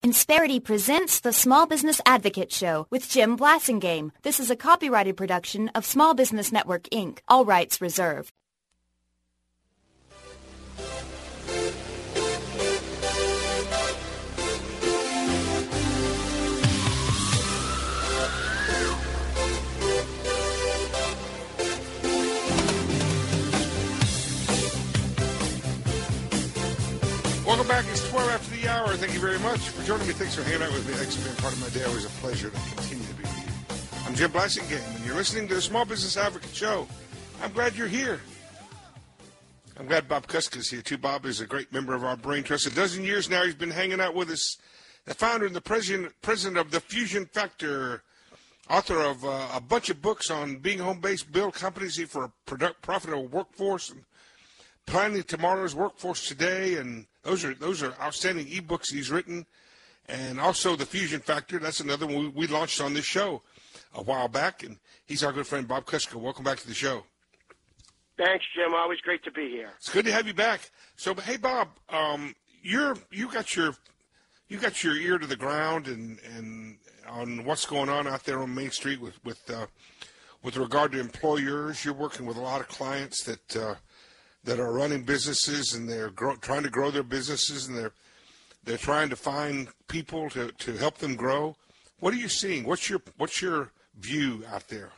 Insperity presents the Small Business Advocate Show with Jim Blasingame. This is a copyrighted production of Small Business Network, Inc., all rights reserved. Welcome back. It's 12 after the hour. Thank you very much for joining me. Thanks for hanging out with me. Thanks for being part of my day. Always a pleasure to continue to be with you. I'm Jim Blasingame, and you're listening to the Small Business Advocate Show. I'm glad you're here. I'm glad Bob Kuska's here, too. Bob is a great member of our Brain Trust. A dozen years now he's been hanging out with us. The founder and the president of the Fusion Factor, author of a bunch of books on being home-based, build companies for a profitable workforce, and planning tomorrow's workforce today, and those are outstanding ebooks he's written. And also the Fusion Factor, that's another one we launched on this show a while back, and he's our good friend Bob Kuska. Welcome back to the show. Thanks, Jim. Always great to be here. It's good to have you back. So, hey, Bob, you got your ear to the ground and on what's going on out there on Main Street with regard to employers. You're working with a lot of clients that are running businesses, and they're trying to grow their businesses, and they're trying to find people to help them grow. What are you seeing? What's your view out there?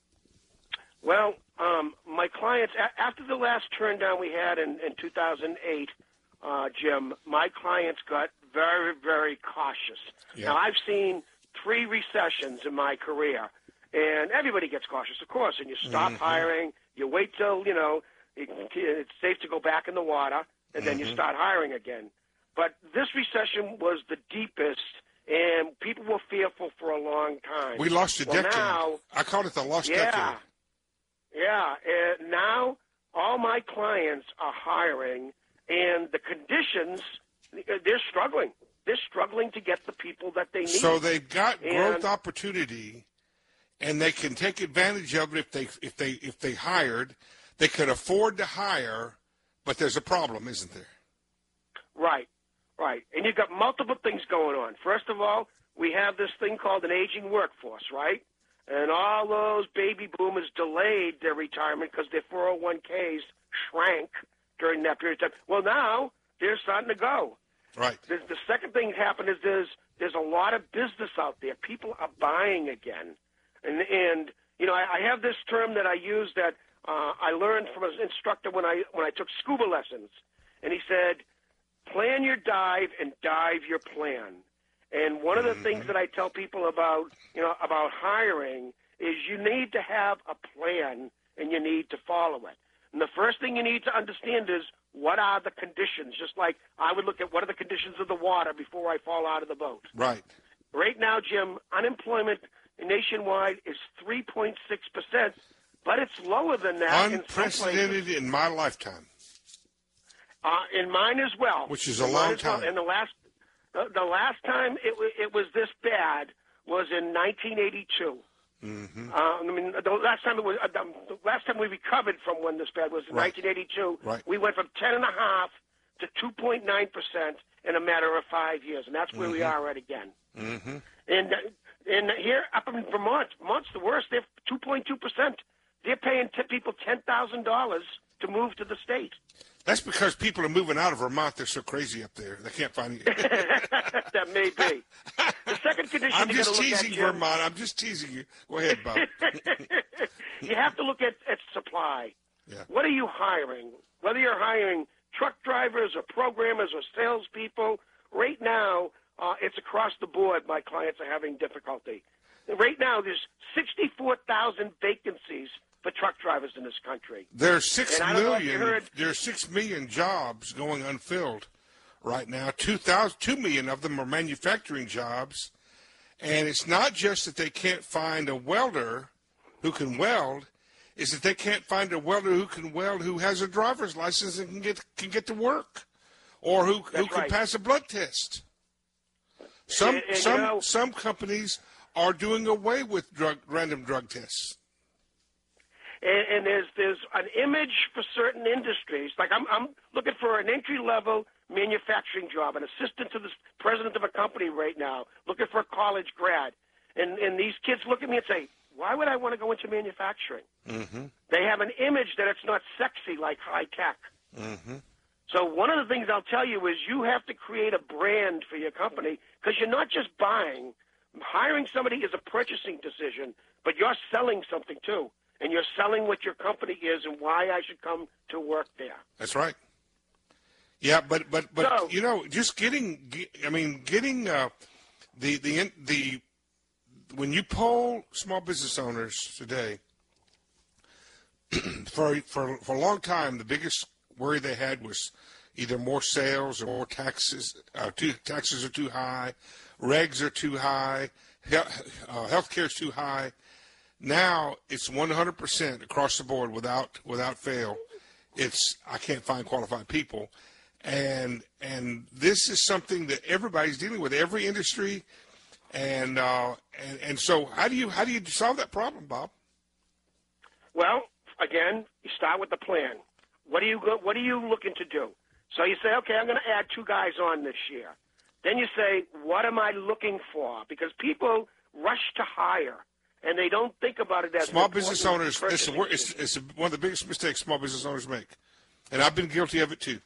Well, my clients, after the last turn down we had in 2008, Jim, my clients got very, very cautious. Yeah. Now, I've seen 3 recessions in my career, and everybody gets cautious, of course, and you stop hiring, you wait till, it's safe to go back in the water, and then you start hiring again. But this recession was the deepest, and people were fearful for a long time. We lost a decade. Now, I called it the lost decade. Yeah. Now all my clients are hiring, and the conditions, they're struggling. They're struggling to get the people that they need. So they've got growth opportunity, and they can take advantage of it if they hired. They could afford to hire, but there's a problem, isn't there? Right. And you've got multiple things going on. First of all, we have this thing called an aging workforce, right? And all those baby boomers delayed their retirement because their 401ks shrank during that period of time. Well, now they're starting to go. Right. The second thing that happened is there's a lot of business out there. People are buying again. And I have this term that I use that I learned from an instructor when I took scuba lessons, and he said, plan your dive and dive your plan. And one of the things that I tell people about hiring is you need to have a plan and you need to follow it. And the first thing you need to understand is what are the conditions, just like I would look at what are the conditions of the water before I fall out of the boat. Right. Right now, Jim, unemployment nationwide is 3.6%. But it's lower than that. Unprecedented in my lifetime. In mine as well. Which is a long time. And the last time it was this bad was in 1982. The last time we recovered from when this bad was in 1982. Right. We went from 10.5% to 2.9% in a matter of 5 years, and that's where we are at again. And here up in Vermont's the worst. They're 2.2%. They're paying people $10,000 to move to the state. That's because people are moving out of Vermont. They're so crazy up there. They can't find you. That may be. The second condition I'm you just got to look teasing at, Jim, Vermont. I'm just teasing you. Go ahead, Bob. You have to look at supply. Yeah. What are you hiring? Whether you're hiring truck drivers or programmers or salespeople, right now it's across the board. My clients are having difficulty. Right now there's 64,000 vacancies for truck drivers in this country. There's 6 million jobs going unfilled right now. 2 million of them are manufacturing jobs. And it's not just that they can't find a welder who can weld, it's that they can't find a welder who can weld who has a driver's license and can get to work, or who can pass a blood test. Some companies are doing away with random drug tests. And there's an image for certain industries. Like I'm looking for an entry-level manufacturing job, an assistant to the president of a company right now, looking for a college grad. And these kids look at me and say, why would I want to go into manufacturing? Mm-hmm. They have an image that it's not sexy like high tech. Mm-hmm. So one of the things I'll tell you is you have to create a brand for your company because you're not just buying. Hiring somebody is a purchasing decision, but you're selling something too. And you're selling what your company is and why I should come to work there. That's right. Yeah, but So, you know, just getting the when you poll small business owners today, for a long time, the biggest worry they had was either more sales or more taxes. Taxes are too high, regs are too high, healthcare is too high. Now it's 100% across the board without fail. It's I can't find qualified people, and this is something that everybody's dealing with, every industry, and so how do you solve that problem, Bob? well, again, you start with the plan. What are you looking to do? So you say, okay, I'm going to add 2 guys on this year. Then you say, what am I looking for? Because people rush to hire. And they don't think about it as small business owners. It's one of the biggest mistakes small business owners make, and I've been guilty of it too.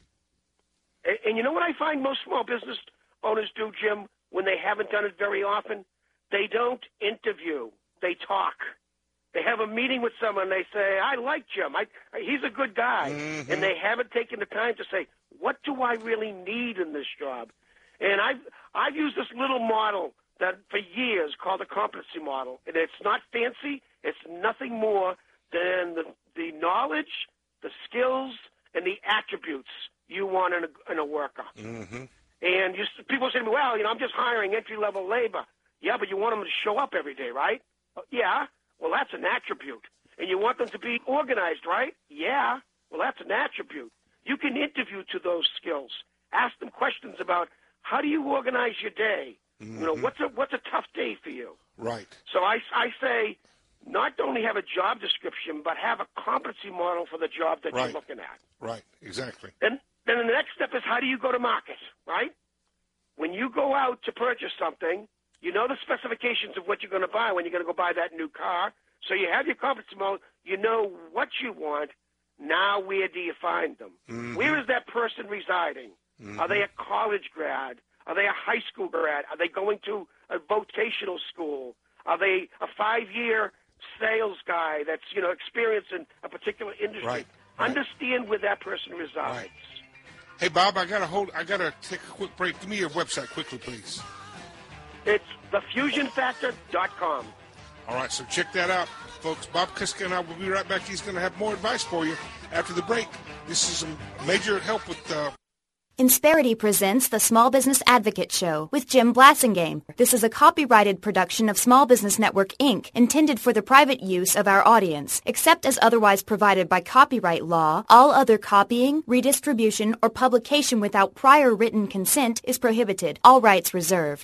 And you know what I find most small business owners do, Jim, when they haven't done it very often? They don't interview. They talk. They have a meeting with someone. They say, I like Jim. He's a good guy. Mm-hmm. And they haven't taken the time to say, what do I really need in this job? And I've used this little model that for years called the competency model. And it's not fancy. It's nothing more than the knowledge, the skills, and the attributes you want in a worker. Mm-hmm. And people say to me, well, I'm just hiring entry-level labor. Yeah, but you want them to show up every day, right? Yeah. Well, that's an attribute. And you want them to be organized, right? Yeah. Well, that's an attribute. You can interview to those skills. Ask them questions about how do you organize your day? Mm-hmm. What's a tough day for you? Right. So I say not only have a job description, but have a competency model for the job that you're looking at. Right, exactly. Then the next step is how do you go to market, right? When you go out to purchase something, you know the specifications of what you're going to buy when you're going to go buy that new car. So you have your competency model. You know what you want. Now where do you find them? Mm-hmm. Where is that person residing? Mm-hmm. Are they a college grad? Are they a high school grad? Are they going to a vocational school? Are they a 5-year sales guy that's experienced in a particular industry? Right. Understand where that person resides. Right. Hey Bob, I gotta take a quick break. Give me your website quickly, please. It's thefusionfactor.com. All right, so check that out, folks. Bob Kiska and I will be right back. He's going to have more advice for you after the break. This is some major help with. Insperity presents the Small Business Advocate Show with Jim Blasingame. This is a copyrighted production of Small Business Network, Inc., intended for the private use of our audience. Except as otherwise provided by copyright law, all other copying, redistribution, or publication without prior written consent is prohibited. All rights reserved.